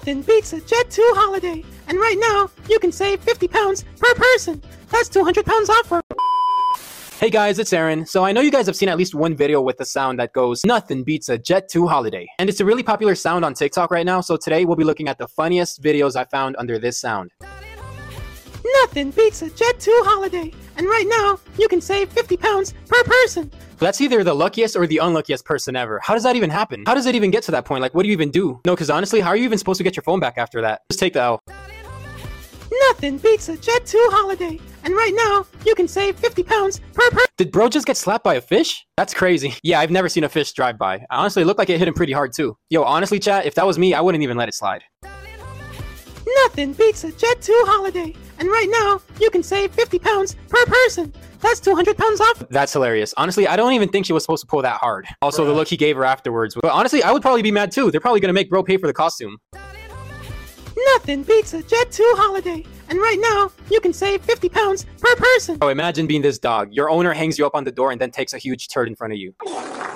Nothing beats a Jet2 holiday, and right now, you can save 50 pounds per person. That's 200 pounds off for... Hey guys, it's Aaron. So I know you guys have seen at least one video with the sound that goes, nothing beats a Jet2 holiday. And it's a really popular sound on TikTok right now, so today we'll be looking at the funniest videos I found under this sound. Nothing beats a Jet2 holiday, and right now, you can save 50 pounds per person. That's either the luckiest or the unluckiest person ever. How does that even happen? How does it even get to that point? Like, what do you even do? No, because honestly, how are you even supposed to get your phone back after that? Just take the L. Nothing beats a Jet2 holiday, and right now, you can save 50 pounds per person. Did bro just get slapped by a fish? That's crazy. Yeah, I've never seen a fish drive by. Honestly, it looked like it hit him pretty hard too. Yo, honestly, chat, if that was me, I wouldn't even let it slide. Nothing beats a Jet2 holiday, and right now, you can save 50 pounds per person. That's 200 pounds off. That's hilarious. Honestly, I don't even think she was supposed to pull that hard. Also, the look he gave her afterwards. But honestly, I would probably be mad too. They're probably gonna make bro pay for the costume. Nothing beats a Jet2 holiday, and right now, you can save 50 pounds per person. Oh, imagine being this dog. Your owner hangs you up on the door and then takes a huge turd in front of you.